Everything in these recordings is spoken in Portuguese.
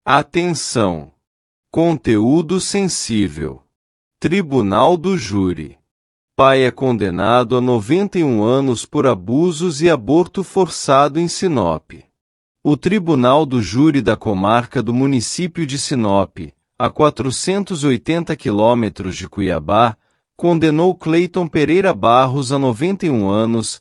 Atenção! Conteúdo sensível. Tribunal do Júri. Pai é condenado a 91 anos por abusos e aborto forçado em Sinop. O Tribunal do Júri da comarca do município de Sinop, a 480 quilômetros de Cuiabá, condenou Cleiton Pereira Barros a 91 anos,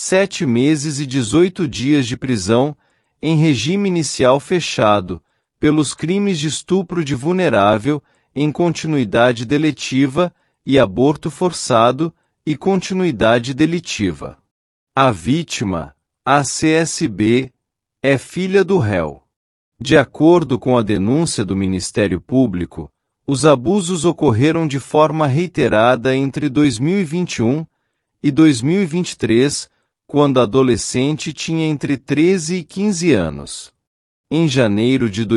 7 meses e 18 dias de prisão, em regime inicial fechado, pelos crimes de estupro de vulnerável, em continuidade deletiva, e aborto forçado, e continuidade delitiva. A vítima, a CSB, é filha do réu. De acordo com a denúncia do Ministério Público, os abusos ocorreram de forma reiterada entre 2021 e 2023, quando a adolescente tinha entre 13 e 15 anos. Em janeiro de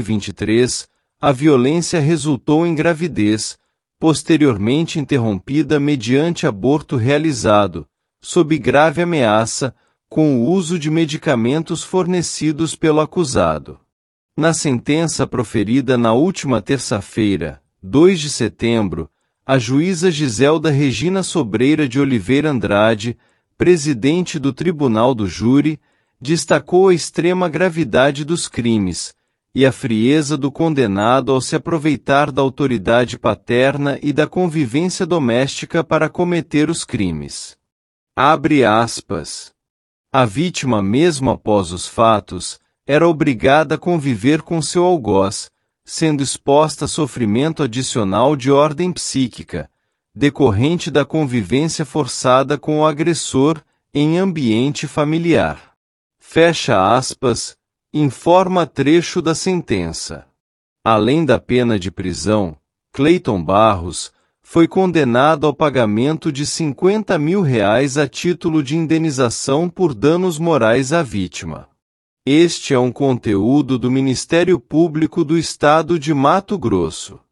2023, a violência resultou em gravidez, posteriormente interrompida mediante aborto realizado, sob grave ameaça, com o uso de medicamentos fornecidos pelo acusado. Na sentença proferida na última terça-feira, 2 de setembro, a juíza Giselda Regina Sobreira de Oliveira Andrade, presidente do Tribunal do Júri, destacou a extrema gravidade dos crimes e a frieza do condenado ao se aproveitar da autoridade paterna e da convivência doméstica para cometer os crimes. Abre aspas. A vítima, mesmo após os fatos, era obrigada a conviver com seu algoz, sendo exposta a sofrimento adicional de ordem psíquica, decorrente da convivência forçada com o agressor em ambiente familiar. Fecha aspas, informa trecho da sentença. Além da pena de prisão, Cleiton Barros foi condenado ao pagamento de R$50 mil a título de indenização por danos morais à vítima. Este é um conteúdo do Ministério Público do Estado de Mato Grosso.